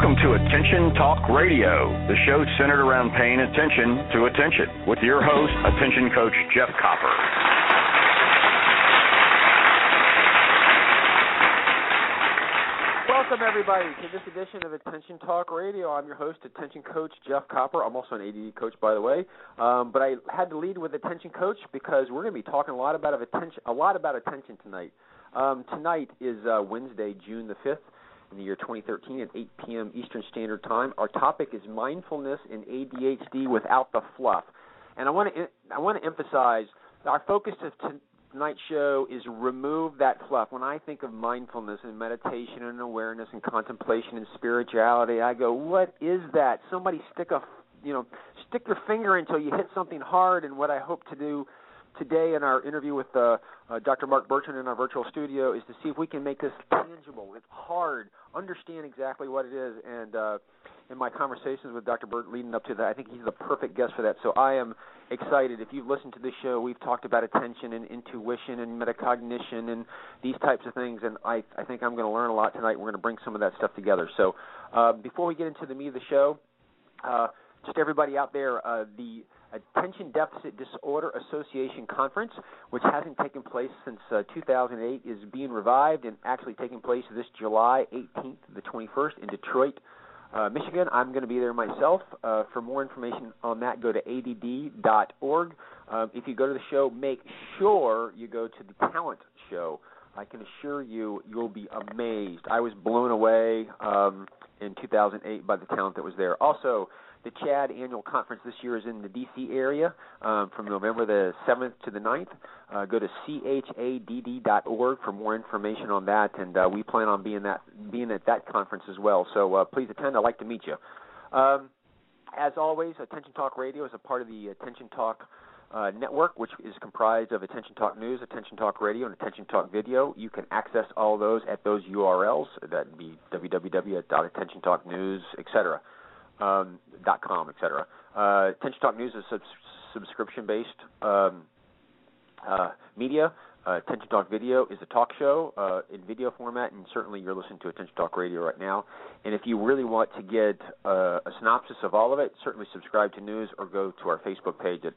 Welcome to Attention Talk Radio, the show centered around paying attention to attention, with your host, Attention Coach Jeff Copper. Welcome, everybody, to this edition of Attention Talk Radio. I'm your host, Attention Coach Jeff Copper. I'm also an ADD coach, by the way. But I had to lead with Attention Coach because we're going to be talking a lot about attention tonight. Tonight is Wednesday, June the 5th. In the year 2013 at 8 p.m. Eastern Standard Time. Our topic is mindfulness in ADHD without the fluff. And I want to emphasize our focus of tonight's show is remove that fluff. When I think of mindfulness and meditation and awareness and contemplation and spirituality, I go, what is that? Somebody stick your finger until you hit something hard. And what I hope to do today in our interview with Dr. Mark Bertrand in our virtual studio is to see if we can make this tangible. It's hard. Understand exactly what it is. And in my conversations with Dr. Bertrand leading up to that, I think he's the perfect guest for that. So I am excited. If you've listened to this show, we've talked about attention and intuition and metacognition and these types of things, and I think I'm going to learn a lot tonight. We're going to bring some of that stuff together. So before we get into the meat of the show, just everybody out there, the Attention Deficit Disorder Association Conference, which hasn't taken place since 2008, is being revived and actually taking place this July 18th to the 21st in Detroit, Michigan. I'm going to be there myself. For more information on that, go to add.org. If you go to the show, make sure you go to the talent show. I can assure you, you'll be amazed. I was blown away in 2008 by the talent that was there. Also, the CHAD annual conference this year is in the D.C. area from November the 7th to the 9th. Go to chadd.org for more information on that, and we plan on being at that conference as well. So please attend. I'd like to meet you. As always, Attention Talk Radio is a part of the Attention Talk network, which is comprised of Attention Talk News, Attention Talk Radio, and Attention Talk Video. You can access all of those at those URLs. That would be www.attentiontalknews, etc. .com, etc. Attention Talk News is subscription-based media. Attention Talk Video is a talk show in video format, and certainly you're listening to Attention Talk Radio right now. And if you really want to get a synopsis of all of it, certainly subscribe to news or go to our Facebook page at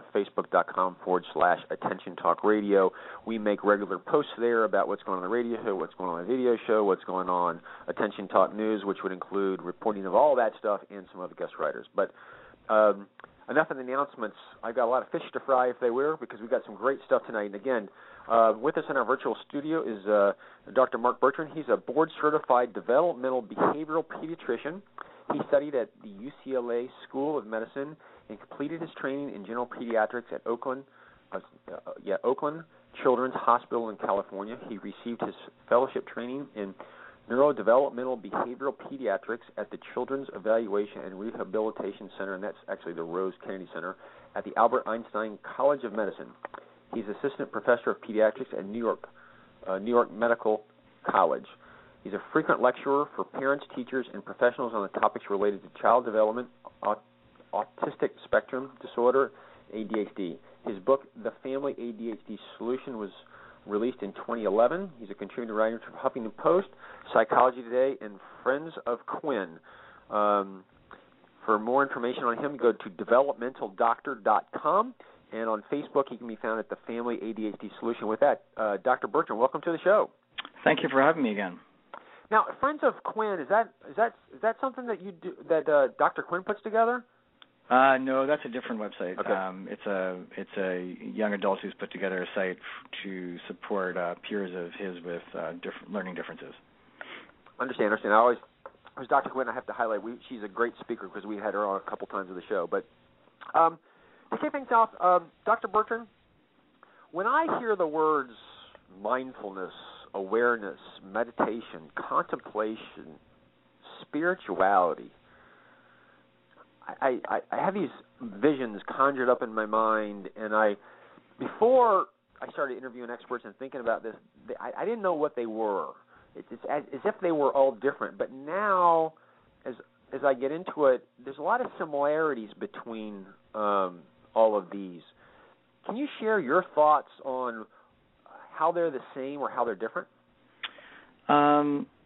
facebook.com/Attention Talk Radio. We make regular posts there about what's going on the radio show, what's going on the video show, what's going on Attention Talk News, which would include reporting of all that stuff and some other guest writers. But enough of the announcements. I've got a lot of fish to fry, if they were, because we've got some great stuff tonight. And again, with us in our virtual studio is Dr. Mark Bertrand. He's a board-certified developmental behavioral pediatrician. He studied at the UCLA School of Medicine and completed his training in general pediatrics at Oakland Children's Hospital in California. He received his fellowship training in neurodevelopmental behavioral pediatrics at the Children's Evaluation and Rehabilitation Center, and that's actually the Rose Kennedy Center, at the Albert Einstein College of Medicine. He's assistant professor of pediatrics at New York Medical College. He's a frequent lecturer for parents, teachers, and professionals on the topics related to child development, autistic spectrum disorder, ADHD. His book, The Family ADHD Solution, was released in 2011. He's a contributing writer to Huffington Post, Psychology Today, and Friends of Quinn. For more information on him, go to developmentaldoctor.com, and on Facebook, he can be found at The Family ADHD Solution. With that, Dr. Bertrand, welcome to the show. Thank you for having me again. Now, Friends of Quinn, is that something that you do, that Dr. Quinn puts together? No, that's a different website. Okay. It's a young adult who's put together a site to support peers of his with learning differences. Understand. I always, as Dr. Quinn, I have to highlight, she's a great speaker because we had her on a couple times of the show. But to kick things off, Dr. Bertrand, when I hear the words mindfulness, awareness, meditation, contemplation, spirituality, I have these visions conjured up in my mind, and before I started interviewing experts and thinking about this, I didn't know what they were. It's as if they were all different. But now, as I get into it, there's a lot of similarities between all of these. Can you share your thoughts on how they're the same or how they're different?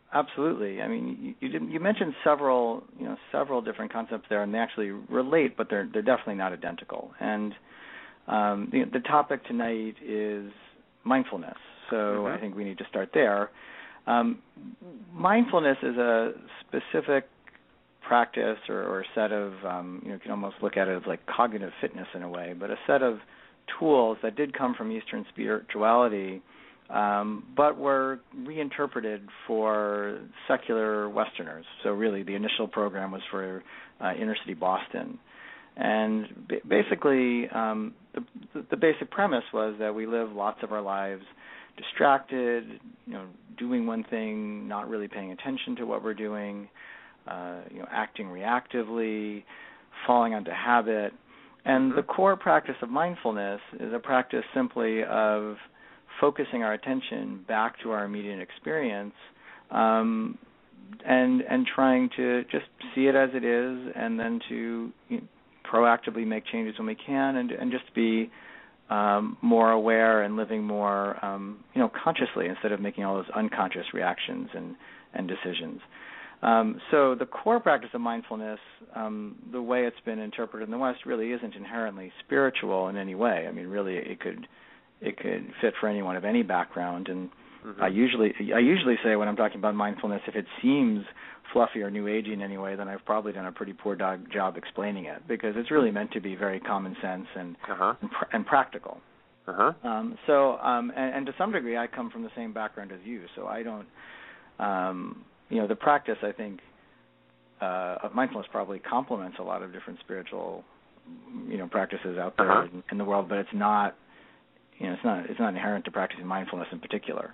Absolutely. I mean, you mentioned several different concepts there, and they actually relate, but they're definitely not identical. And the topic tonight is mindfulness. So I think we need to start there. Mindfulness is a specific practice or set of, you can almost look at it as like cognitive fitness in a way, but a set of tools that did come from Eastern spirituality, but were reinterpreted for secular Westerners. So really the initial program was for inner city Boston. And basically the basic premise was that we live lots of our lives distracted, doing one thing, not really paying attention to what we're doing, acting reactively, falling onto habit. And the core practice of mindfulness is a practice simply of focusing our attention back to our immediate experience, and trying to just see it as it is, and then to proactively make changes when we can, and just be more aware and living more consciously instead of making all those unconscious reactions and decisions. So the core practice of mindfulness, the way it's been interpreted in the West, really isn't inherently spiritual in any way. I mean, really, it could fit for anyone of any background. And I usually say when I'm talking about mindfulness, if it seems fluffy or new agey in any way, then I've probably done a pretty poor job explaining it, because it's really meant to be very common sense and practical. And to some degree, I come from the same background as you, so I don't. The practice, I think, of mindfulness probably complements a lot of different spiritual, practices out there in the world, but it's not. It's not inherent to practicing mindfulness in particular.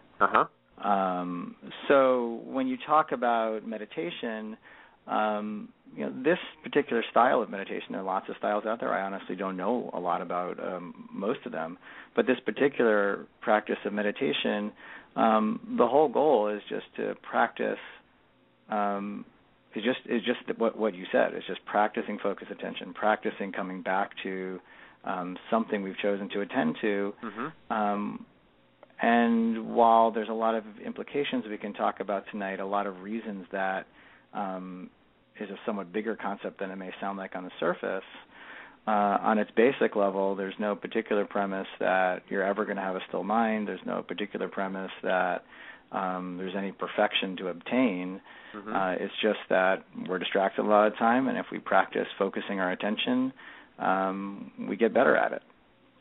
So when you talk about meditation, this particular style of meditation, there are lots of styles out there. I honestly don't know a lot about most of them, but this particular practice of meditation, the whole goal is just to practice. It's just what you said. It's just practicing focused attention, practicing coming back to something we've chosen to attend to. And while there's a lot of implications we can talk about tonight, a lot of reasons that is a somewhat bigger concept than it may sound like on the surface, on its basic level, there's no particular premise that you're ever going to have a still mind. There's no particular premise that there's any perfection to obtain. It's just that we're distracted a lot of the time, and if we practice focusing our attention, we get better at it.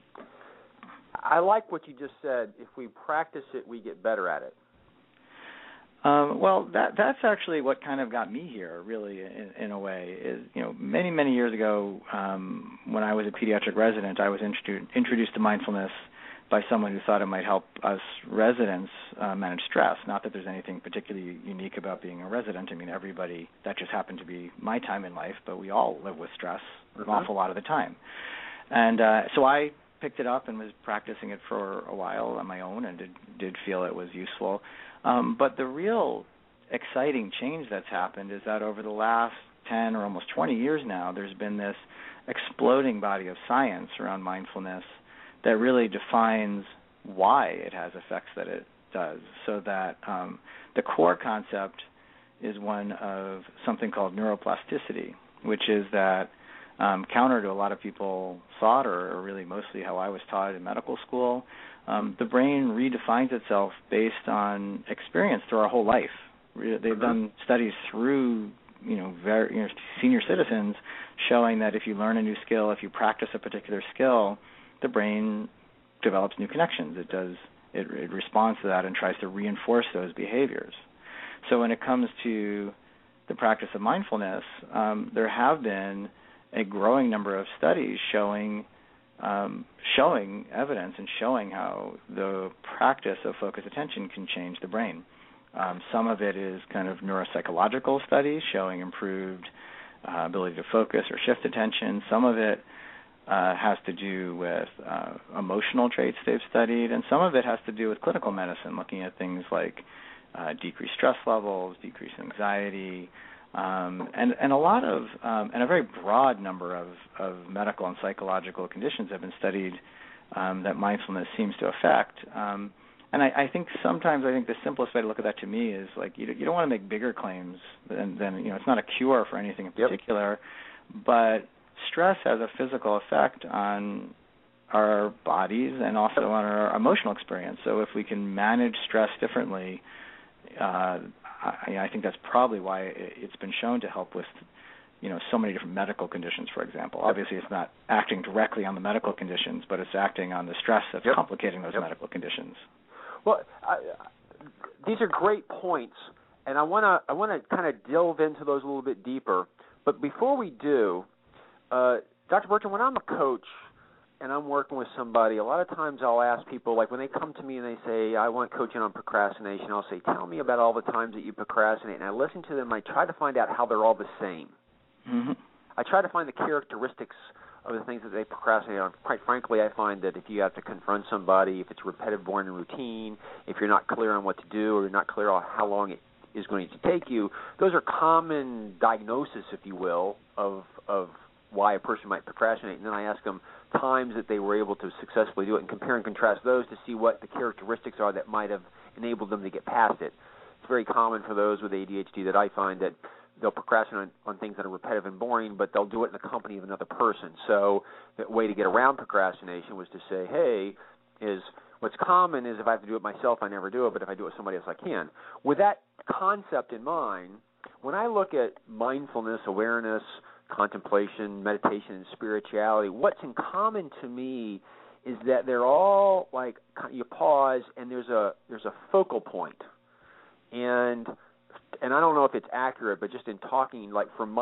I like what you just said. If we practice it, we get better at it. Well, that's actually what kind of got me here, really, in a way. Is many years ago, when I was a pediatric resident, I was introduced to mindfulness by someone who thought it might help us residents manage stress. Not that there's anything particularly unique about being a resident. I mean, everybody, that just happened to be my time in life, but we all live with stress an awful lot of the time. And so I picked it up and was practicing it for a while on my own, and did feel it was useful. But the real exciting change that's happened is that over the last 10 or almost 20 years now, there's been this exploding body of science around mindfulness that really defines why it has effects that it does. So that the core concept is one of something called neuroplasticity, which is that counter to a lot of people thought, or really mostly how I was taught in medical school, the brain redefines itself based on experience through our whole life. They've done studies through senior citizens showing that if you learn a new skill, if you practice a particular skill, the brain develops new connections. It responds to that and tries to reinforce those behaviors. So when it comes to the practice of mindfulness, there have been a growing number of studies showing evidence and showing how the practice of focused attention can change the brain. Some of it is kind of neuropsychological studies showing improved ability to focus or shift attention. Some of it has to do with emotional traits they've studied, and some of it has to do with clinical medicine, looking at things like decreased stress levels, decreased anxiety, and a lot of and a very broad number of medical and psychological conditions have been studied that mindfulness seems to affect. And I think sometimes the simplest way to look at that to me is like you don't want to make bigger claims than it's not a cure for anything in particular, but stress has a physical effect on our bodies and also on our emotional experience. So if we can manage stress differently, I think that's probably why it's been shown to help with so many different medical conditions, for example. Obviously, it's not acting directly on the medical conditions, but it's acting on the stress that's complicating those medical conditions. Well, these are great points, and I want to kind of delve into those a little bit deeper. But before we do, Dr. Bertrand, when I'm a coach and I'm working with somebody, a lot of times I'll ask people, like when they come to me and they say, I want coaching on procrastination, I'll say, tell me about all the times that you procrastinate. And I listen to them, I try to find out how they're all the same. Mm-hmm. I try to find the characteristics of the things that they procrastinate on. Quite frankly, I find that if you have to confront somebody, if it's repetitive, boring, and routine, if you're not clear on what to do or you're not clear on how long it is going to take you, those are common diagnoses, if you will, of why a person might procrastinate. And then I ask them times that they were able to successfully do it and compare and contrast those to see what the characteristics are that might have enabled them to get past it. It's very common for those with ADHD that I find that they'll procrastinate on things that are repetitive and boring, but they'll do it in the company of another person. So the way to get around procrastination was to say, hey, what's common is if I have to do it myself, I never do it, but if I do it with somebody else, I can. With that concept in mind, when I look at mindfulness, awareness, contemplation, meditation, and spirituality, what's in common to me is that they're all like you pause and there's a focal point. And I don't know if it's accurate, but just in talking, like for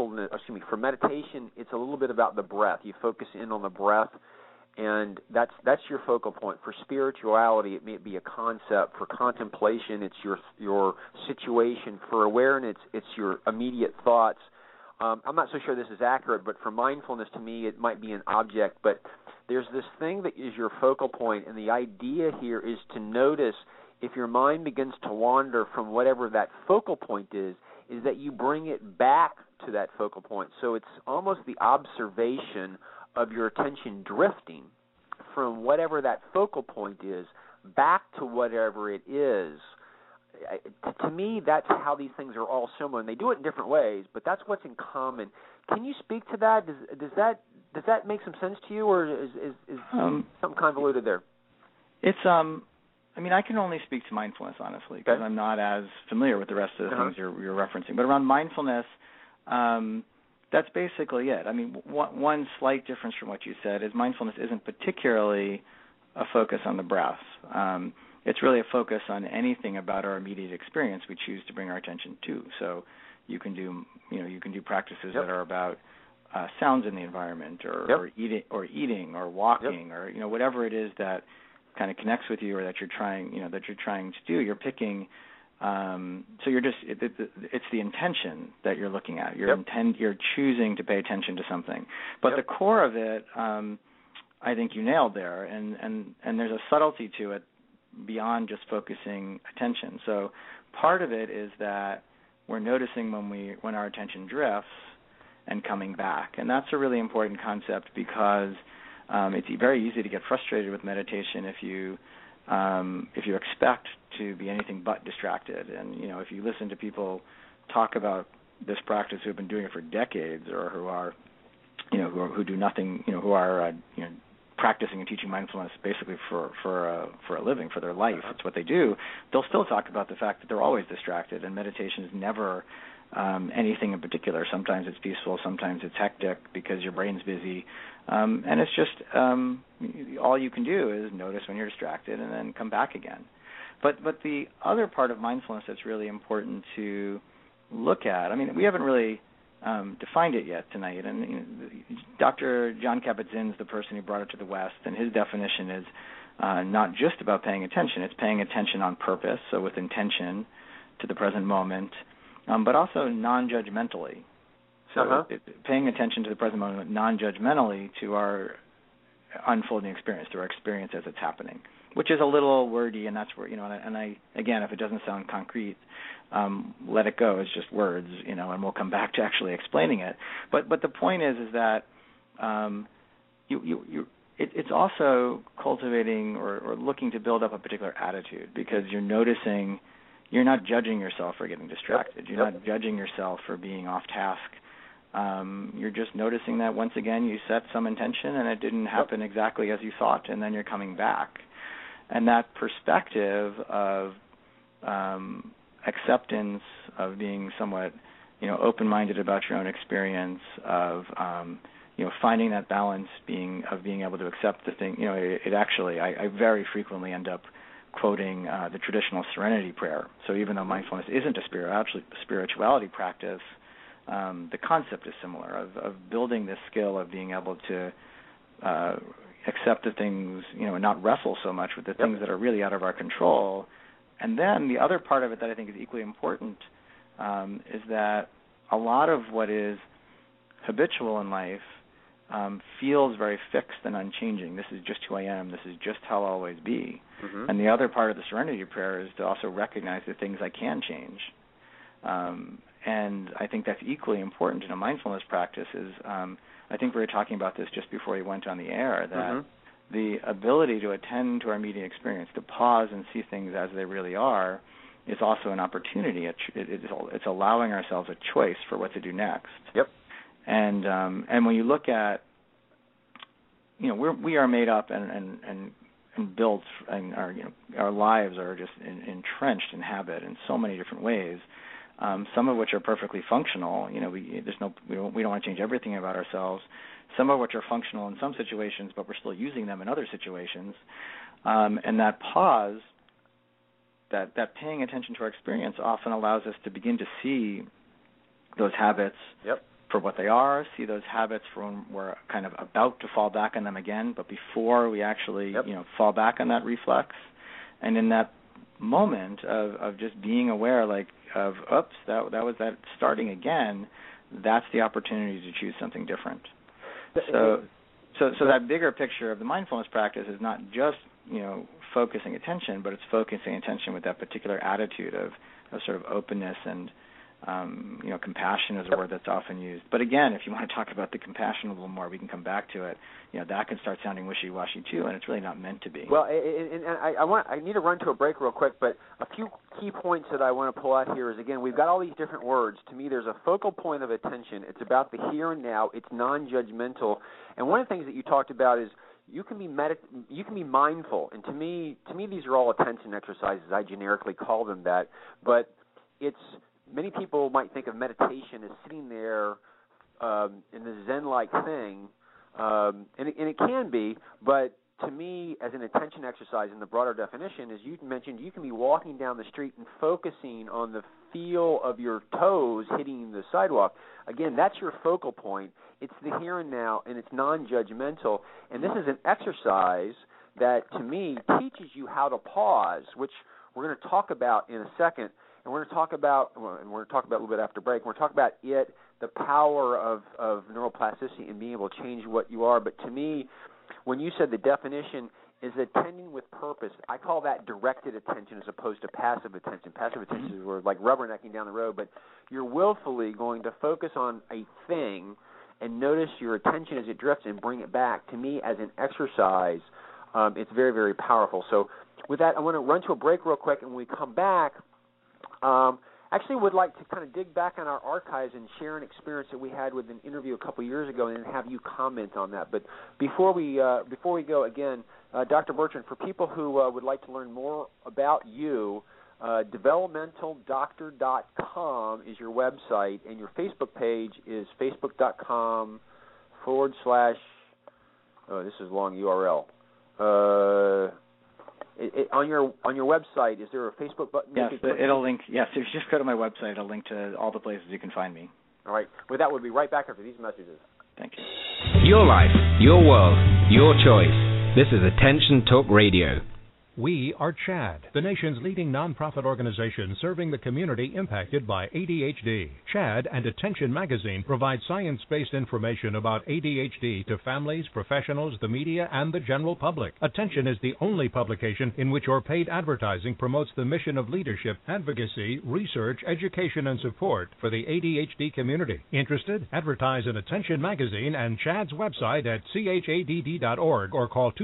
meditation, it's a little bit about the breath. You focus in on the breath, and that's your focal point. For spirituality, it may be a concept. For contemplation, it's your situation. For awareness, it's your immediate thoughts. I'm not so sure this is accurate, but for mindfulness, to me, it might be an object. But there's this thing that is your focal point, and the idea here is to notice if your mind begins to wander from whatever that focal point is that you bring it back to that focal point. So it's almost the observation of your attention drifting from whatever that focal point is back to whatever it is. To me, that's how these things are all similar, and they do it in different ways, but that's what's in common. Can you speak to that? Does that make some sense to you, or is something convoluted there? It's I can only speak to mindfulness, honestly, because I'm not as familiar with the rest of the things you're referencing. But around mindfulness, that's basically it. I mean, one slight difference from what you said is mindfulness isn't particularly a focus on the breath. It's really a focus on anything about our immediate experience we choose to bring our attention to. So you can do practices that are about sounds in the environment, or eating, or walking, or whatever it is that kind of connects with you, or that you're trying to do. You're picking. So you're just it's the intention that you're looking at. You're choosing to pay attention to something. But the core of it, I think you nailed there, and there's a subtlety to it beyond just focusing attention. So part of it is that we're noticing when our attention drifts and coming back, and that's a really important concept because it's very easy to get frustrated with meditation if you expect to be anything but distracted. And if you listen to people talk about this practice who have been doing it for decades, or who are who do nothing, who are practicing and teaching mindfulness basically for a living, for their life, it's what they do, they'll still talk about the fact that they're always distracted, and meditation is never anything in particular. Sometimes it's peaceful, sometimes it's hectic because your brain's busy, and it's just all you can do is notice when you're distracted and then come back again. But the other part of mindfulness that's really important to look at, we haven't really defined it yet tonight, and Dr. Jon Kabat-Zinn's the person who brought it to the West, and his definition is not just about paying attention. It's paying attention on purpose, so with intention to the present moment, but also non-judgmentally. So paying attention to the present moment non-judgmentally to our unfolding experience, to our experience as it's happening, which is a little wordy, and that's where, and I, again, if it doesn't sound concrete, let it go. It's just words, and we'll come back to actually explaining it. But the point is that it's also cultivating or looking to build up a particular attitude, because you're noticing, you're not judging yourself for getting distracted. You're not judging yourself for being off task. You're just noticing that once again you set some intention and it didn't happen exactly as you thought, and then you're coming back. And that perspective of acceptance, of being somewhat, open-minded about your own experience, of finding that balance, of being able to accept the thing. It actually, I very frequently end up quoting the traditional serenity prayer. So even though mindfulness isn't a spirituality practice, the concept is similar, of building this skill of being able to accept the things, and not wrestle so much with the things that are really out of our control. And then the other part of it that I think is equally important is that a lot of what is habitual in life feels very fixed and unchanging. This is just who I am. This is just how I'll always be. Mm-hmm. And the other part of the serenity prayer is to also recognize the things I can change. And I think that's equally important in a mindfulness practice. I think we were talking about this just before we went on the air, that the ability to attend to our immediate experience, to pause and see things as they really are, is also an opportunity. It's allowing ourselves a choice for what to do next. Yep. And when you look at, we are made up and built, and our lives are just entrenched in habit in so many different ways. Some of which are perfectly functional. We don't want to change everything about ourselves. Some of which are functional in some situations, but we're still using them in other situations. And that pause, that paying attention to our experience, often allows us to begin to see those habits for what they are, see those habits for when we're kind of about to fall back on them again, but before we actually fall back on that reflex. And in that moment of just being aware, of oops, that was that starting again, that's the opportunity to choose something different. So that bigger picture of the mindfulness practice is not just focusing attention, but it's focusing attention with that particular attitude of sort of openness and compassion is a word that's often used. But again, if you want to talk about the compassion a little more, we can come back to it. That can start sounding wishy-washy too, and it's really not meant to be. Well, and I need to run to a break real quick, but a few key points that I want to pull out here is, again, we've got all these different words. To me, there's a focal point of attention. It's about the here and now. It's non-judgmental. And one of the things that you talked about is you can be mindful. And to me, these are all attention exercises. I generically call them that, but it's many people might think of meditation as sitting there in the Zen-like thing, and it can be, but to me, as an attention exercise in the broader definition, as you mentioned, you can be walking down the street and focusing on the feel of your toes hitting the sidewalk. Again, that's your focal point. It's the here and now, and it's non-judgmental. And this is an exercise that, to me, teaches you how to pause, which we're going to talk about in a second. And we're going to talk about a little bit after break. We're going to talk about the power of neuroplasticity and being able to change what you are. But to me, when you said the definition is attending with purpose, I call that directed attention as opposed to passive attention. Passive attention is where like rubbernecking down the road, but you're willfully going to focus on a thing and notice your attention as it drifts and bring it back. To me, as an exercise, it's very, very powerful. So with that, I want to run to a break real quick, and when we come back, actually would like to kind of dig back on our archives and share an experience that we had with an interview a couple years ago and have you comment on that. But before we go, again, Dr. Bertrand, for people who would like to learn more about you, developmentaldoctor.com is your website, and your Facebook page is facebook.com/ this is a long URL. On your website, is there a Facebook button? Yes, it'll link. Yes, if you just go to my website, it'll link to all the places you can find me. All right. With that, we'll be right back after these messages. Thank you. Your life, your world, your choice. This is Attention Talk Radio. We are CHADD, the nation's leading nonprofit organization serving the community impacted by ADHD. CHADD and Attention Magazine provide science-based information about ADHD to families, professionals, the media, and the general public. Attention is the only publication in which your paid advertising promotes the mission of leadership, advocacy, research, education, and support for the ADHD community. Interested? Advertise in Attention Magazine and CHADD's website at chadd.org or call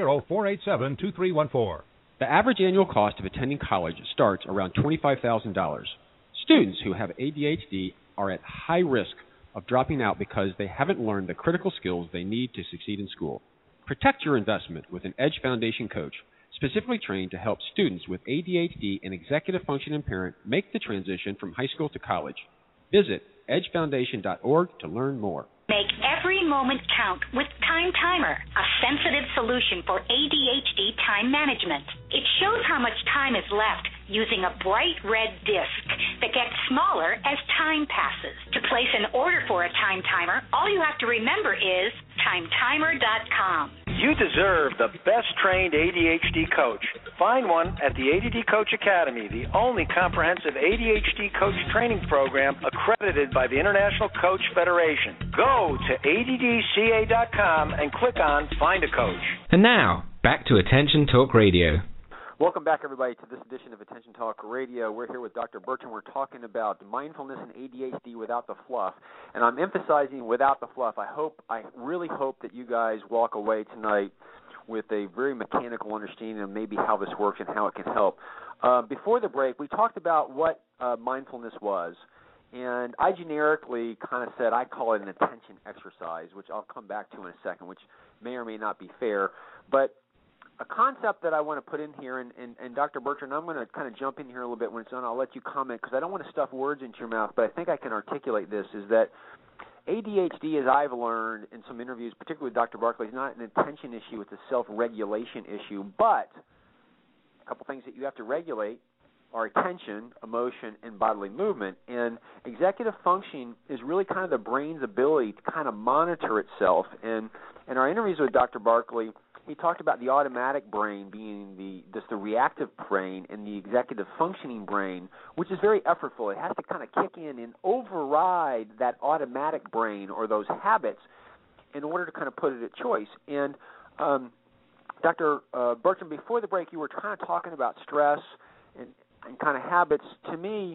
240-487-2314. The average annual cost of attending college starts around $25,000. Students who have ADHD are at high risk of dropping out because they haven't learned the critical skills they need to succeed in school. Protect your investment with an Edge Foundation coach, specifically trained to help students with ADHD and executive function impairment make the transition from high school to college. Visit edgefoundation.org to learn more. Make every moment count with Time Timer, a sensitive solution for ADHD time management. It shows how much time is left using a bright red disc that gets smaller as time passes. To place an order for a Time Timer, all you have to remember is timetimer.com. You deserve the best-trained ADHD coach. Find one at the ADD Coach Academy, the only comprehensive ADHD coach training program accredited by the International Coach Federation. Go to addca.com and click on Find a Coach. And now, back to Attention Talk Radio. Welcome back, everybody, to this edition of Attention Talk Radio. We're here with Dr. Bertrand. We're talking about mindfulness and ADHD without the fluff, and I'm emphasizing without the fluff. I really hope that you guys walk away tonight with a very mechanical understanding of maybe how this works and how it can help. Before the break, we talked about what mindfulness was, and I generically kind of said I call it an attention exercise, which I'll come back to in a second, which may or may not be fair, but a concept that I want to put in here, and Dr. Bertrand, I'm going to kind of jump in here a little bit when it's done. I'll let you comment because I don't want to stuff words into your mouth, but I think I can articulate this, is that ADHD, as I've learned in some interviews, particularly with Dr. Barkley, is not an attention issue, it's a self-regulation issue, but a couple things that you have to regulate are attention, emotion, and bodily movement, and executive functioning is really kind of the brain's ability to kind of monitor itself, and in our interviews with Dr. Barkley, he talked about the automatic brain being the reactive brain and the executive functioning brain, which is very effortful. It has to kind of kick in and override that automatic brain or those habits in order to kind of put it at choice. And Dr. Bertrand, before the break, you were kind of talking about stress and kind of habits. To me,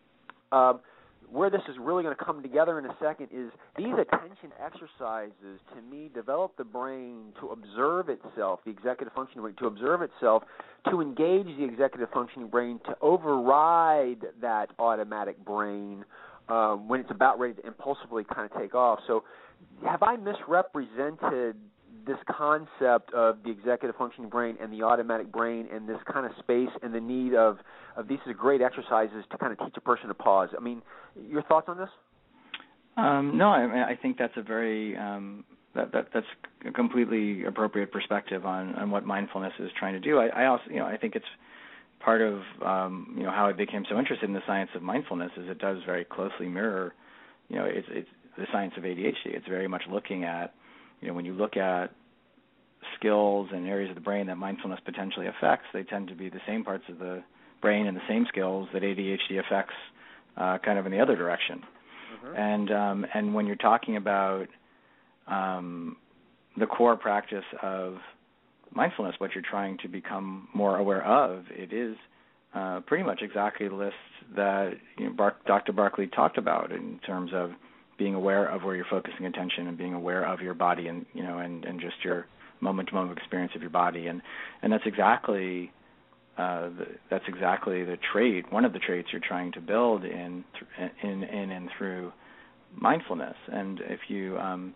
where this is really going to come together in a second is these attention exercises, to me, develop the brain to observe itself, the executive functioning brain, to observe itself, to engage the executive functioning brain, to override that automatic brain when it's about ready to impulsively kind of take off. So have I misrepresented this concept of the executive functioning brain and the automatic brain and this kind of space and the need of these are great exercises to kind of teach a person to pause? I mean, your thoughts on this? No, I think that's a very that's a completely appropriate perspective on what mindfulness is trying to do. I also, I think it's part of how I became so interested in the science of mindfulness is it does very closely mirror, it's the science of ADHD. It's very much looking at, when you look at skills and areas of the brain that mindfulness potentially affects, they tend to be the same parts of the brain and the same skills that ADHD affects kind of in the other direction. Mm-hmm. And when you're talking about the core practice of mindfulness, what you're trying to become more aware of, it is pretty much exactly the list that Dr. Barkley talked about in terms of being aware of where you're focusing attention and being aware of your body and and just your moment-to-moment experience of your body, and that's exactly the trait, one of the traits you're trying to build in and through mindfulness. And if you,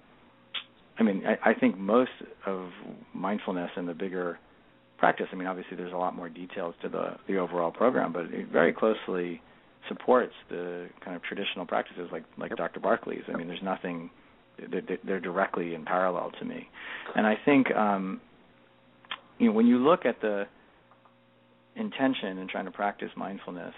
I think most of mindfulness and the bigger practice, obviously there's a lot more details to the overall program, but it very closely supports the kind of traditional practices like Dr. Barkley's. There's nothing, they're directly in parallel to me. And I think, when you look at the intention in trying to practice mindfulness,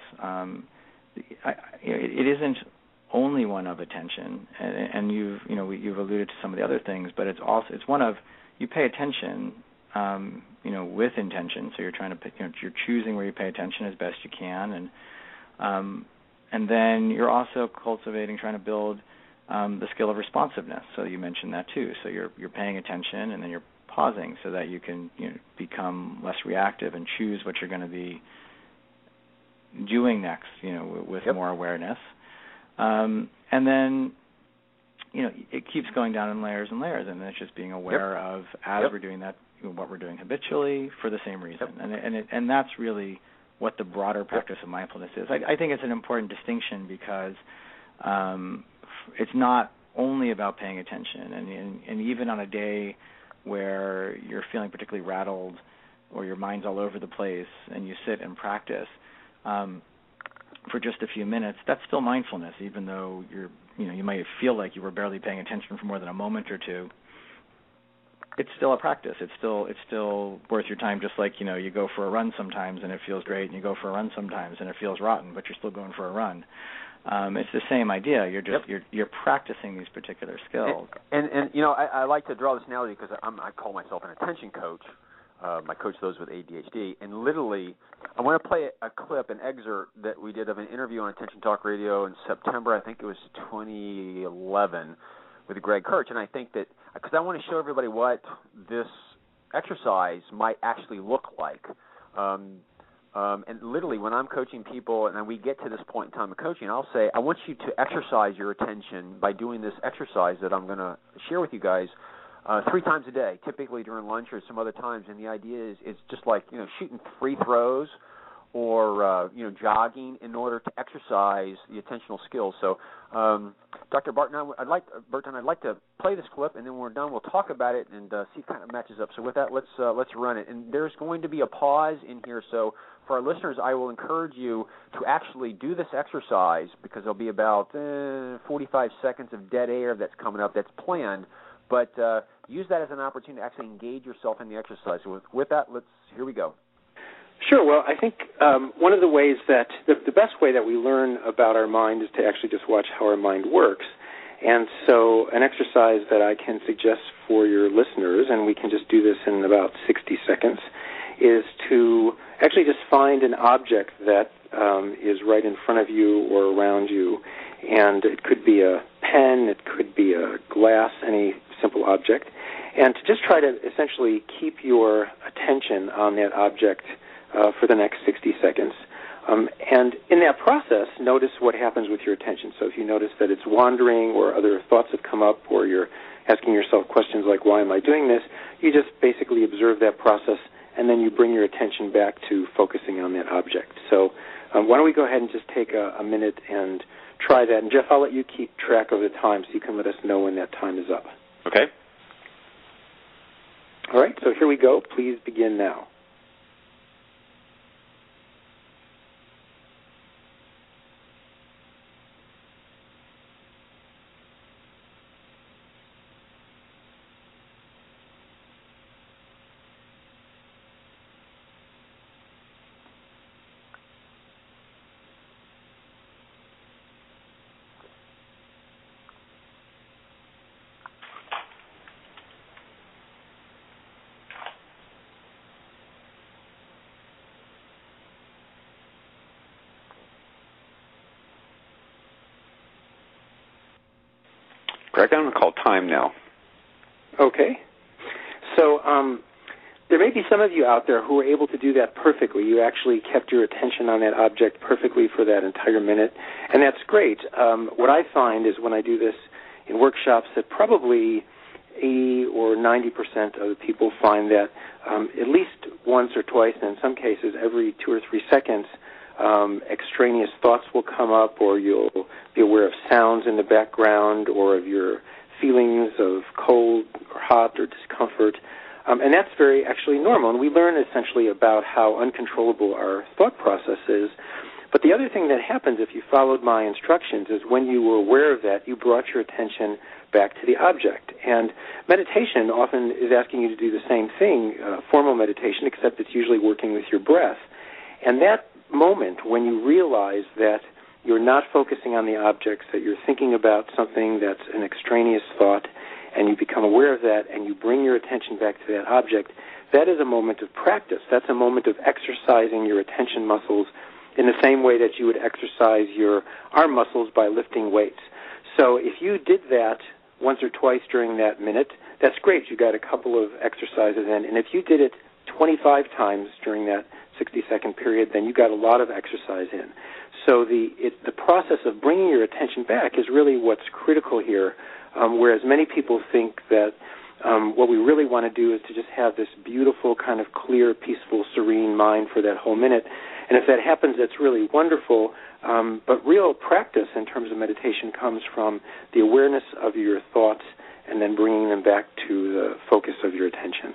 it isn't only one of attention, and you've alluded to some of the other things, but it's one of, you pay attention with intention. So you're trying to you're choosing where you pay attention as best you can, and then you're also cultivating, trying to build the skill of responsiveness. So you mentioned that too. So you're paying attention, and then you're pausing so that you can become less reactive and choose what you're going to be doing next, with more awareness. And then, it keeps going down in layers and layers, and it's just being aware of, as we're doing that, what we're doing habitually for the same reason. And that's really what the broader practice of mindfulness is. I think it's an important distinction because it's not only about paying attention. And even on a day where you're feeling particularly rattled or your mind's all over the place and you sit and practice for just a few minutes, that's still mindfulness, even though you might feel like you were barely paying attention for more than a moment or two. It's still a practice. It's still worth your time, just like, you go for a run sometimes and it feels great, and you go for a run sometimes and it feels rotten, but you're still going for a run. It's the same idea. You're just you're practicing these particular skills. And I like to draw this analogy because I call myself an attention coach. I coach those with ADHD, and literally, I want to play a clip, an excerpt that we did of an interview on Attention Talk Radio in September, I think it was 2011, with Greg Kirch, and I think that, because I want to show everybody what this exercise might actually look like. And literally, when I'm coaching people, and we get to this point in time of coaching, I'll say, I want you to exercise your attention by doing this exercise that I'm going to share with you guys 3 times a day, typically during lunch or some other times. And the idea is it's just like, shooting free throws or, jogging in order to exercise the attentional skills. So, Dr. Barton, I'd like to play this clip, and then when we're done, we'll talk about it and see if it kind of matches up. So with that, let's run it. And there's going to be a pause in here. So for our listeners, I will encourage you to actually do this exercise because there'll be about 45 seconds of dead air that's coming up that's planned. But use that as an opportunity to actually engage yourself in the exercise. So with that, here we go. Sure. Well, I think one of the ways that the best way that we learn about our mind is to actually just watch how our mind works. And so an exercise that I can suggest for your listeners, and we can just do this in about 60 seconds, is to actually just find an object that is right in front of you or around you. And it could be a pen, it could be a glass, any simple object. And to just try to essentially keep your attention on that object for the next 60 seconds. And in that process, notice what happens with your attention. So if you notice that it's wandering or other thoughts have come up or you're asking yourself questions like, why am I doing this? You just basically observe that process, and then you bring your attention back to focusing on that object. So why don't we go ahead and just take a minute and try that. And, Jeff, I'll let you keep track of the time so you can let us know when that time is up. Okay. All right, so here we go. Please begin now. Greg, I'm going to call time now. Okay. So there may be some of you out there who are able to do that perfectly. You actually kept your attention on that object perfectly for that entire minute, and that's great. What I find is when I do this in workshops that probably 80 or 90% of the people find that at least once or twice, and in some cases every 2 or 3 seconds, extraneous thoughts will come up, or you'll be aware of sounds in the background, or of your feelings of cold or hot or discomfort. And that's very actually normal. And we learn essentially about how uncontrollable our thought process is. But the other thing that happens if you followed my instructions is when you were aware of that, you brought your attention back to the object. And meditation often is asking you to do the same thing, formal meditation, except it's usually working with your breath. And that moment when you realize that you're not focusing on the objects, that you're thinking about something that's an extraneous thought, and you become aware of that and you bring your attention back to that object, that is a moment of practice. That's a moment of exercising your attention muscles in the same way that you would exercise your arm muscles by lifting weights. So if you did that once or twice during that minute, that's great. You got a couple of exercises in. And if you did it 25 times during that 60-second period, then you got a lot of exercise in. So the process of bringing your attention back is really what's critical here, whereas many people think that what we really want to do is to just have this beautiful, kind of clear, peaceful, serene mind for that whole minute. And if that happens, that's really wonderful. But real practice in terms of meditation comes from the awareness of your thoughts and then bringing them back to the focus of your attention.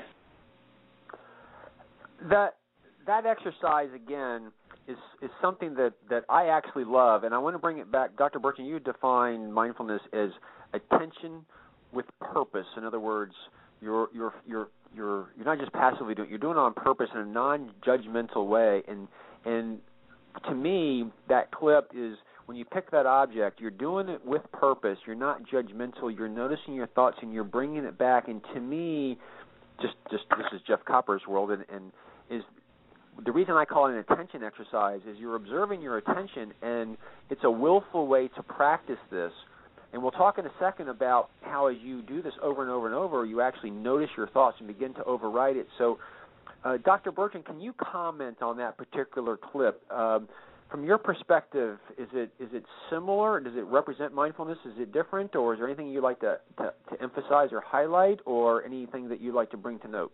That exercise, again, is something that I actually love, and I want to bring it back. Dr. Burton, you define mindfulness as attention with purpose. In other words, you're not just passively doing it, you're doing it on purpose in a non-judgmental way. And to me, that clip is when you pick that object, you're doing it with purpose. You're not judgmental. You're noticing your thoughts and you're bringing it back. And to me, just this is Jeff Copper's world, and is the reason I call it an attention exercise is you're observing your attention, and it's a willful way to practice this. And we'll talk in a second about how as you do this over and over and over, you actually notice your thoughts and begin to override it. So, Dr. Burton, can you comment on that particular clip? From your perspective, is it similar? Does it represent mindfulness? Is it different? Or is there anything you'd like to emphasize or highlight, or anything that you'd like to bring to note?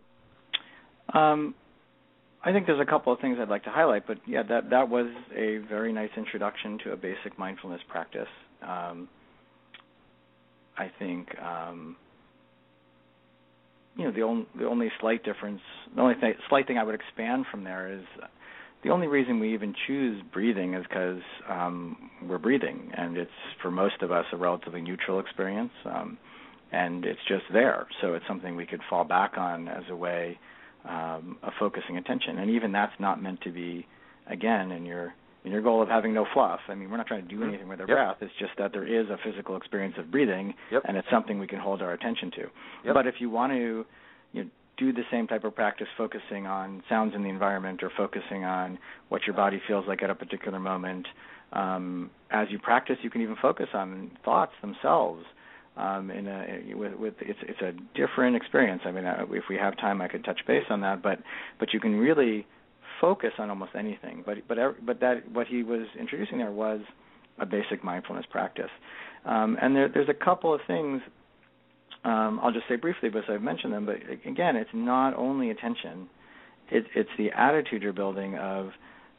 I think there's a couple of things I'd like to highlight, but yeah, that was a very nice introduction to a basic mindfulness practice. I think the only slight difference, the only slight thing I would expand from there is the only reason we even choose breathing is because we're breathing, and it's for most of us a relatively neutral experience, and it's just there. So it's something we could fall back on as a way of focusing attention, and even that's not meant to be, again, in your goal of having no fluff. I mean, we're not trying to do anything with our breath. It's just that there is a physical experience of breathing, and it's something we can hold our attention to. But if you want to do the same type of practice, focusing on sounds in the environment or focusing on what your body feels like at a particular moment, as you practice, you can even focus on thoughts themselves. It's a different experience. I mean, if we have time, I could touch base on that. But you can really focus on almost anything. But that what he was introducing there was a basic mindfulness practice. And there's a couple of things. I'll just say briefly, because I've mentioned them. But again, it's not only attention. It's the attitude you're building of.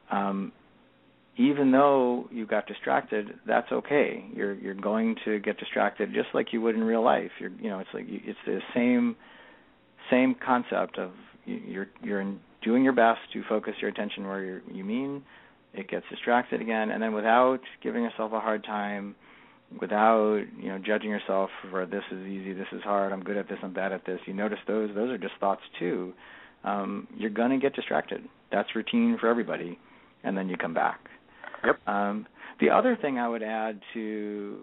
Even though you got distracted, that's okay. You're going to get distracted just like you would in real life. It's the same concept of you're doing your best to focus your attention where you mean. It gets distracted again, and then without giving yourself a hard time, without judging yourself for this is easy, this is hard, I'm good at this, I'm bad at this. You notice those are just thoughts too. You're going to get distracted. That's routine for everybody, and then you come back. The other thing I would add to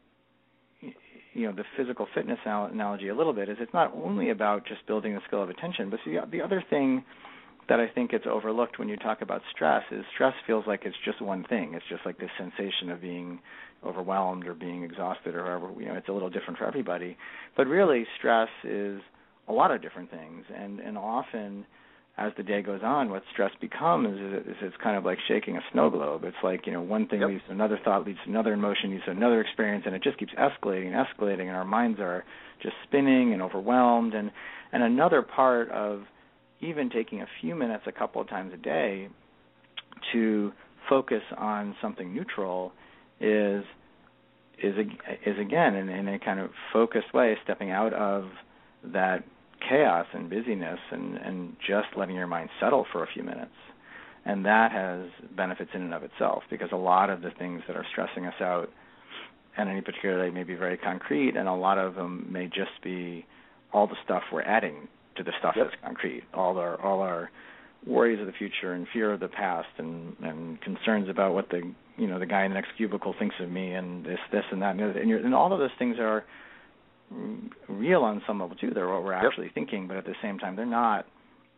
the physical fitness analogy a little bit is it's not only about just building the skill of attention, but the other thing that I think gets overlooked when you talk about stress is stress feels like it's just one thing. It's just like this sensation of being overwhelmed or being exhausted or however, it's a little different for everybody. But really stress is a lot of different things, and often as the day goes on, what stress becomes is it's kind of like shaking a snow globe. It's like, one thing leads to another thought, leads to another emotion, leads to another experience, and it just keeps escalating, and our minds are just spinning and overwhelmed. And another part of even taking a few minutes a couple of times a day to focus on something neutral is again, in a kind of focused way, stepping out of that chaos and busyness and just letting your mind settle for a few minutes. And that has benefits in and of itself, because a lot of the things that are stressing us out, and any particular day, may be very concrete, and a lot of them may just be all the stuff we're adding to the stuff that's concrete, all our worries of the future and fear of the past and concerns about what the guy in the next cubicle thinks of me and this and that and all of those things are real on some level too. They're what we're actually thinking, but at the same time they're not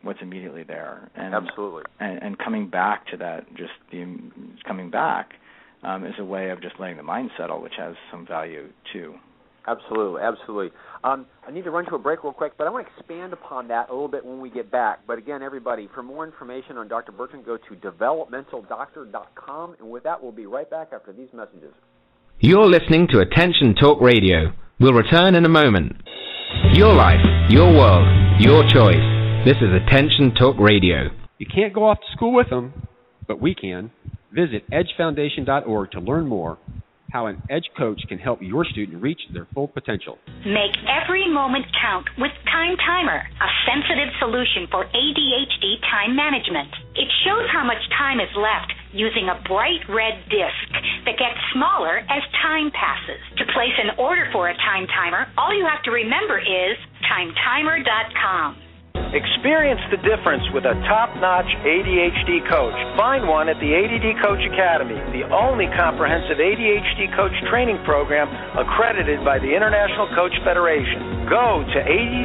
what's immediately there. And, absolutely. And coming back to that, coming back is a way of just letting the mind settle, which has some value too. Absolutely, absolutely. I need to run to a break real quick, but I want to expand upon that a little bit when we get back. But again, everybody, for more information on Dr. Bertrand, go to developmentaldoctor.com. And with that, we'll be right back after these messages. You're listening to Attention Talk Radio. We'll return in a moment. Your life, your world, your choice. This is Attention Talk Radio. You can't go off to school with them, but we can. Visit edgefoundation.org to learn more how an Edge coach can help your student reach their full potential. Make every moment count with Time Timer, a sensitive solution for ADHD time management. It shows how much time is left using a bright red disc that gets smaller as time passes. To place an order for a Time Timer, all you have to remember is timetimer.com. Experience the difference with a top-notch ADHD coach. Find one at the ADD Coach Academy, the only comprehensive ADHD coach training program accredited by the International Coach Federation. Go to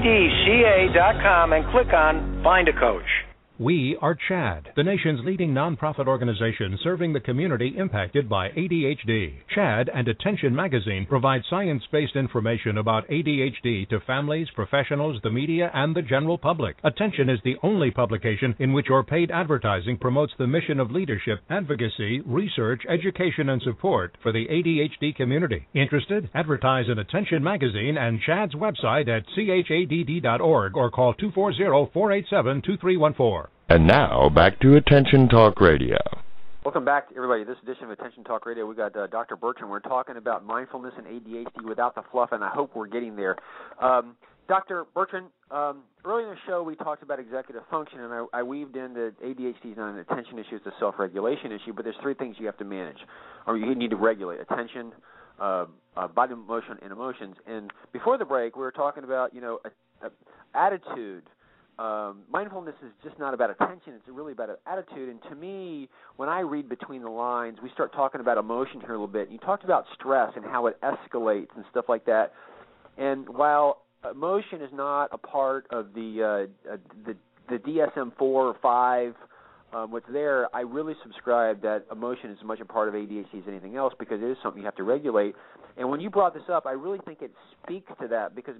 addca.com and click on Find a Coach. We are CHADD, the nation's leading nonprofit organization serving the community impacted by ADHD. CHADD and Attention Magazine provide science-based information about ADHD to families, professionals, the media, and the general public. Attention is the only publication in which your paid advertising promotes the mission of leadership, advocacy, research, education, and support for the ADHD community. Interested? Advertise in Attention Magazine and CHADD's website at chadd.org or call 240-487-2314. And now, back to Attention Talk Radio. Welcome back, everybody. This edition of Attention Talk Radio, we got Dr. Bertrand. We're talking about mindfulness and ADHD without the fluff, and I hope we're getting there. Dr. Bertrand, earlier in the show we talked about executive function, and I weaved in that ADHD is not an attention issue, it's a self-regulation issue, but there's three things you have to manage, or you need to regulate: attention, body motion, and emotions. And before the break, we were talking about, attitude. Mindfulness is just not about attention, it's really about attitude. And to me, when I read between the lines, we start talking about emotion here a little bit. You talked about stress and how it escalates and stuff like that. And while emotion is not a part of the DSM-4 or 5, what's there, I really subscribe that emotion is as much a part of ADHD as anything else, because it is something you have to regulate. And when you brought this up, I really think it speaks to that, because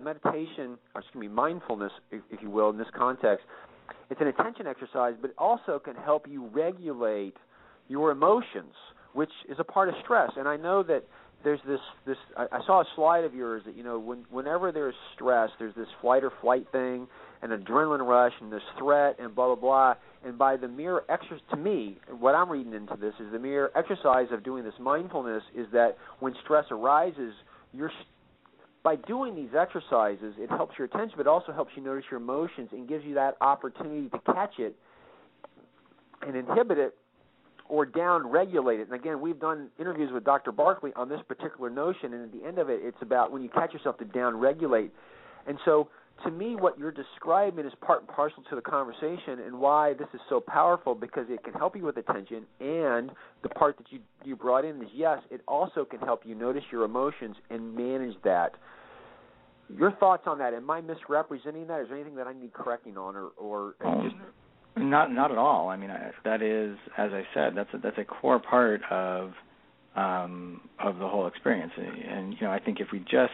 mindfulness, if you will, in this context, it's an attention exercise, but it also can help you regulate your emotions, which is a part of stress. And I know that there's this I saw a slide of yours that, whenever there's stress, there's this flight or flight thing, an adrenaline rush, and this threat, and blah, blah, blah. And by the mere exercise, to me, what I'm reading into this is the mere exercise of doing this mindfulness is that when stress arises, by doing these exercises, it helps your attention, but also helps you notice your emotions and gives you that opportunity to catch it and inhibit it or down-regulate it. And again, we've done interviews with Dr. Barkley on this particular notion, and at the end of it, it's about when you catch yourself to down-regulate. And so, to me, what you're describing is part and parcel to the conversation, and why this is so powerful, because it can help you with attention, and the part that you brought in is, yes, it also can help you notice your emotions and manage that. Your thoughts on that? Am I misrepresenting that? Is there anything that I need correcting on, or just... Not at all. I mean, that is, as I said, that's a core part of the whole experience. And I think if we just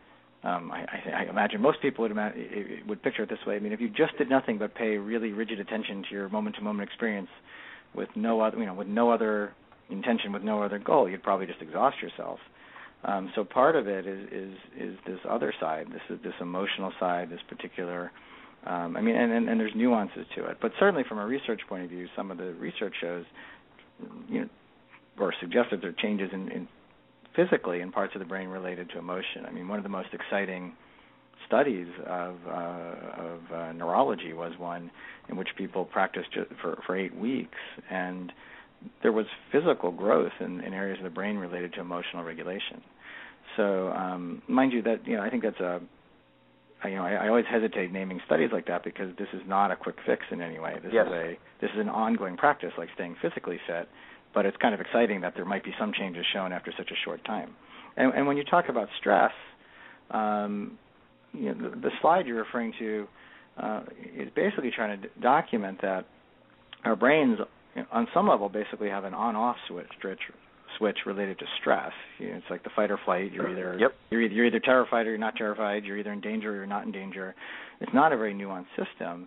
I imagine most people would picture it this way. I mean, if you just did nothing but pay really rigid attention to your moment-to-moment experience with no other intention, with no other goal, you'd probably just exhaust yourself. So part of it is this other side, this emotional side, this particular. And there's nuances to it. But certainly from a research point of view, some of the research shows, or suggests that there are changes in physically in parts of the brain related to emotion. I mean, one of the most exciting studies of neurology was one in which people practiced for 8 weeks, and there was physical growth in areas of the brain related to emotional regulation. So, mind you, that I think that's I always hesitate naming studies like that, because this is not a quick fix in any way. This is an ongoing practice, like staying physically fit. But it's kind of exciting that there might be some changes shown after such a short time. And when you talk about stress, the slide you're referring to is basically trying to document that our brains, on some level, basically have an on-off switch related to stress. It's like the fight or flight. You're either terrified or you're not terrified. You're either in danger or you're not in danger. It's not a very nuanced system.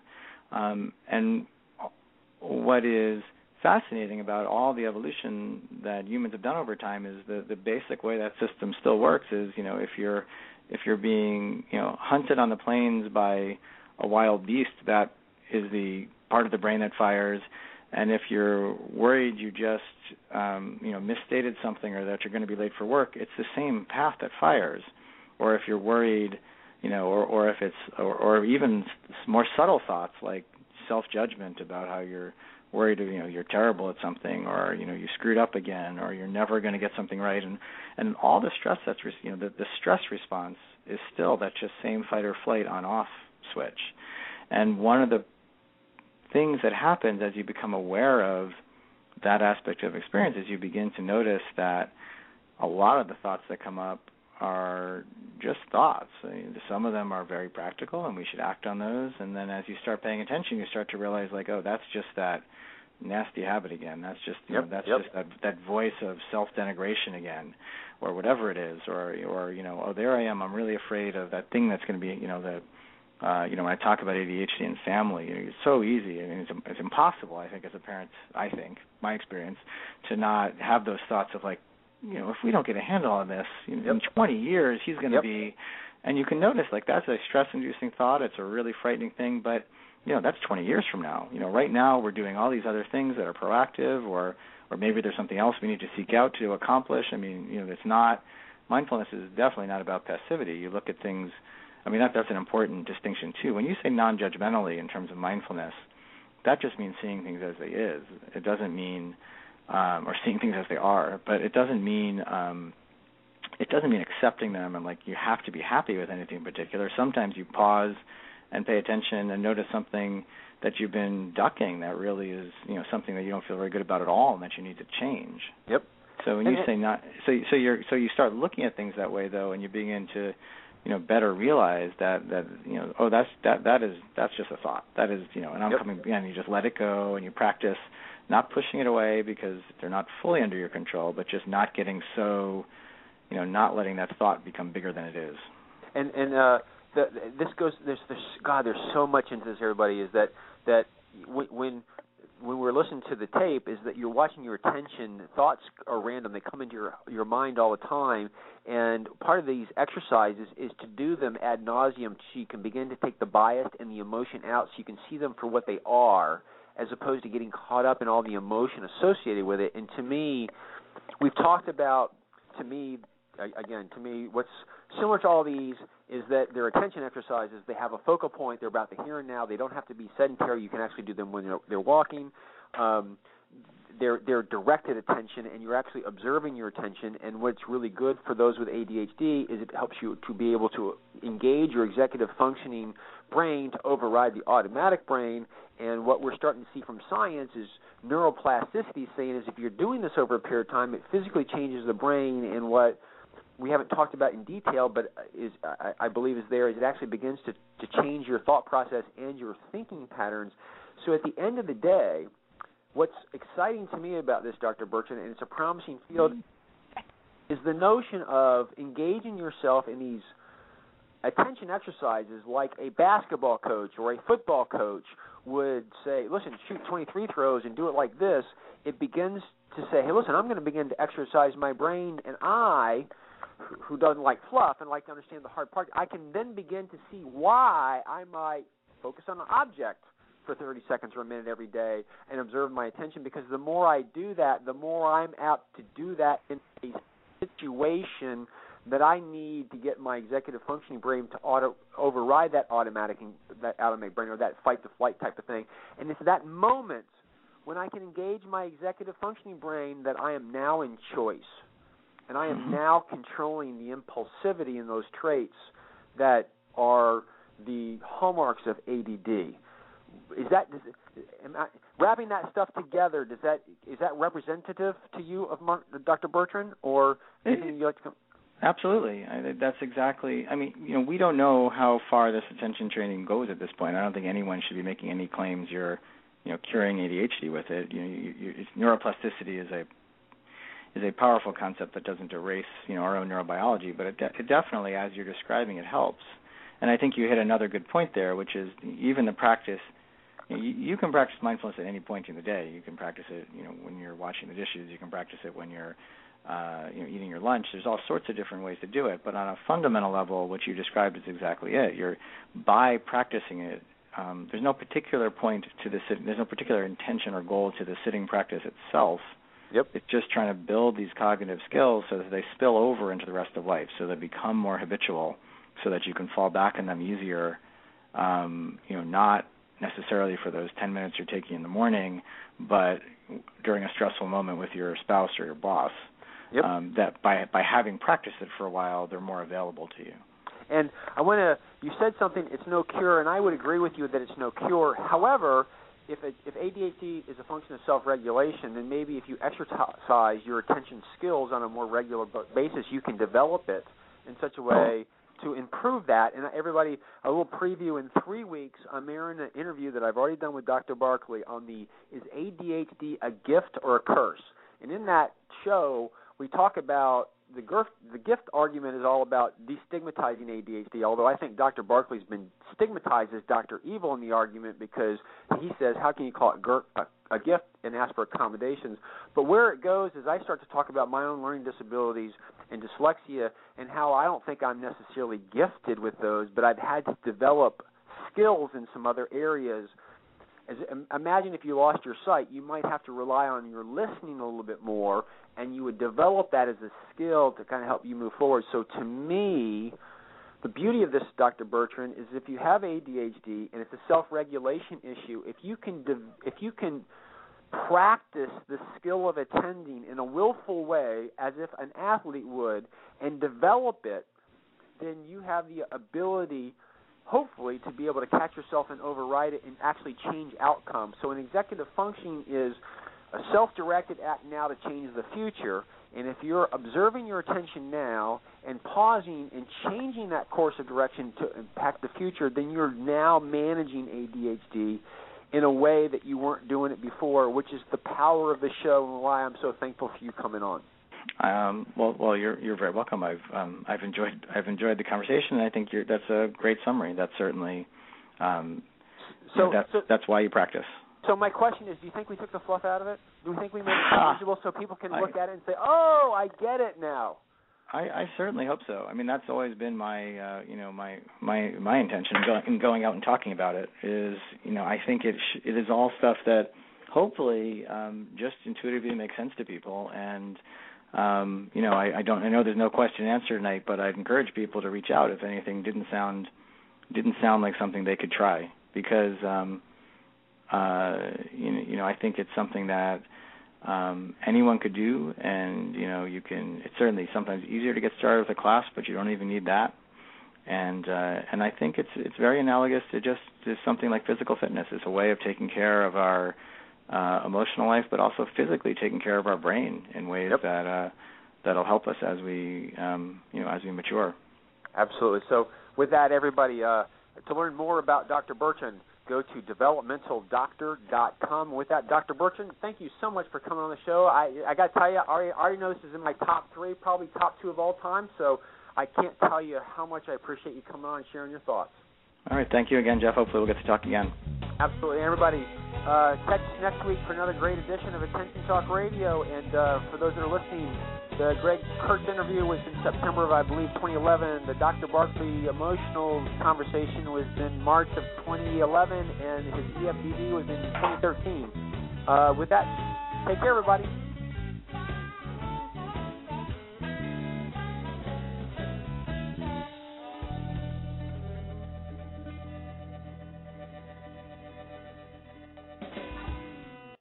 And what is fascinating about all the evolution that humans have done over time is the basic way that system still works is, if you're being hunted on the plains by a wild beast, that is the part of the brain that fires. And if you're worried you just misstated something or that you're going to be late for work, it's the same path that fires. Or if you're worried, or if it's or even more subtle thoughts like self-judgment about how you're worried you're terrible at something, or you screwed up again, or you're never going to get something right, and all the stress that's the stress response is still that just same fight or flight on-off switch. And one of the things that happens as you become aware of that aspect of experience is you begin to notice that a lot of the thoughts that come up are just thoughts. Some of them are very practical and we should act on those, and then as you start paying attention, you start to realize that's just that nasty habit again. That's just just that voice of self-denigration again, or whatever it is, or there I am, I'm really afraid of that thing that's going to be when I talk about ADHD and family, it's so easy. I mean, it's impossible, I think, as a parent, my experience, to not have those thoughts of if we don't get a handle on this, in 20 years he's going to be, and you can notice that's a stress-inducing thought. It's a really frightening thing, but that's 20 years from now. Right now we're doing all these other things that are proactive, or maybe there's something else we need to seek out to accomplish. I mean, it's not, mindfulness is definitely not about passivity. You look at things. I mean, that's an important distinction, too. When you say non-judgmentally in terms of mindfulness, that just means seeing things as they is. It doesn't mean, or seeing things as they are, but it doesn't mean accepting them and you have to be happy with anything in particular. Sometimes you pause and pay attention and notice something that you've been ducking that really is, something that you don't feel very good about at all and that you need to change. Yep. So when you say not, so you start looking at things that way, though, and you begin to better realize that that's just a thought. That is, and I'm coming, and you just let it go, and you practice not pushing it away because they're not fully under your control, but just not getting so, not letting that thought become bigger than it is. And this goes. There's so much into this, everybody. Is that when we're listening to the tape, is that you're watching your attention. Thoughts are random; they come into your mind all the time. And part of these exercises is to do them ad nauseum, so you can begin to take the bias and the emotion out, so you can see them for what they are, as opposed to getting caught up in all the emotion associated with it. And to me, we've talked about. To me, what's similar to all these is that they're attention exercises. They have a focal point. They're about the here and now. They don't have to be sedentary. You can actually do them when they're walking. They're directed attention, and you're actually observing your attention. And what's really good for those with ADHD is it helps you to be able to engage your executive functioning brain to override the automatic brain. And what we're starting to see from science is neuroplasticity, saying is if you're doing this over a period of time, it physically changes the brain. And what we haven't talked about in detail, but I believe is it actually begins to change your thought process and your thinking patterns. So at the end of the day, what's exciting to me about this, Dr. Bertrand, and it's a promising field, is the notion of engaging yourself in these attention exercises like a basketball coach or a football coach would say, listen, shoot 20 free throws and do it like this. It begins to say, hey, listen, I'm going to begin to exercise my brain, and I, who doesn't like fluff and like to understand the hard part, I can then begin to see why I might focus on an object for 30 seconds or a minute every day and observe my attention, because the more I do that, the more I'm apt to do that in a situation that I need to get my executive functioning brain to override that automatic brain, or that fight-to-flight type of thing. And it's that moment when I can engage my executive functioning brain that I am now in choice, and I am now controlling the impulsivity in those traits that are the hallmarks of ADD. Wrapping that stuff together, is that representative to you of Dr. Bertrand, or anything you'd like to come? Absolutely. That's exactly. I mean, we don't know how far this attention training goes at this point. I don't think anyone should be making any claims you're, curing ADHD with it. Neuroplasticity is a powerful concept that doesn't erase, our own neurobiology, but it definitely, as you're describing, it helps. And I think you hit another good point there, which is even the practice. You can practice mindfulness at any point in the day. You can practice it, when you're washing the dishes. You can practice it when you're eating your lunch. There's all sorts of different ways to do it, but on a fundamental level, what you described is exactly it. By practicing it, there's no particular point to the there's no particular intention or goal to the sitting practice itself. Yep. It's just trying to build these cognitive skills so that they spill over into the rest of life, so they become more habitual, so that you can fall back on them easier, not necessarily for those 10 minutes you're taking in the morning, but during a stressful moment with your spouse or your boss. Yep. That by having practiced it for a while, they're more available to you. And you said something, it's no cure, and I would agree with you that it's no cure. However, if ADHD is a function of self-regulation, then maybe if you exercise your attention skills on a more regular basis, you can develop it in such a way to improve that. And everybody, a little preview, in 3 weeks, I'm airing an interview that I've already done with Dr. Barkley on is ADHD a gift or a curse? And in that show, we talk about the gift argument is all about destigmatizing ADHD, although I think Dr. Barkley's been stigmatized as Dr. Evil in the argument because he says, how can you call it a gift and ask for accommodations? But where it goes is I start to talk about my own learning disabilities and dyslexia and how I don't think I'm necessarily gifted with those, but I've had to develop skills in some other areas. Imagine if you lost your sight, you might have to rely on your listening a little bit more, and you would develop that as a skill to kind of help you move forward. So to me, the beauty of this, Dr. Bertrand, is if you have ADHD and it's a self-regulation issue, if you can practice the skill of attending in a willful way as if an athlete would and develop it, then you have the ability, hopefully, to be able to catch yourself and override it and actually change outcomes. So an executive functioning is a self-directed act now to change the future, and if you're observing your attention now and pausing and changing that course of direction to impact the future, then you're now managing ADHD in a way that you weren't doing it before, which is the power of the show and why I'm so thankful for you coming on. Well, you're very welcome. I've enjoyed the conversation, and I think that's a great summary. That's certainly that's why you practice. So my question is, do you think we took the fluff out of it? Do we think we made it tangible so people can look at it and say, "Oh, I get it now"? I certainly hope so. I mean, that's always been my my intention in going out and talking about it. Is I think it is all stuff that hopefully just intuitively makes sense to people. And I know there's no question and answer tonight, but I'd encourage people to reach out if anything didn't sound like something they could try, because I think it's something that anyone could do, and you can. It's certainly sometimes easier to get started with a class, but you don't even need that. And I think it's very analogous to just something like physical fitness. It's a way of taking care of our emotional life, but also physically taking care of our brain in ways that'll help us as we as we mature. Absolutely. So with that, everybody, to learn more about Dr. Bertrand, go to developmentaldoctor.com. With that, Dr. Bertrand, thank you so much for coming on the show. I got to tell you, I already know this is in my top 3, probably top 2 of all time, so I can't tell you how much I appreciate you coming on and sharing your thoughts. All right. Thank you again, Jeff. Hopefully we'll get to talk again. Absolutely. Everybody, catch us next week for another great edition of Attention Talk Radio. And for those that are listening, the Greg Kurtz interview was in September of, I believe, 2011. The Dr. Barkley emotional conversation was in March of 2011, and his EFDD was in 2013. With that, take care, everybody.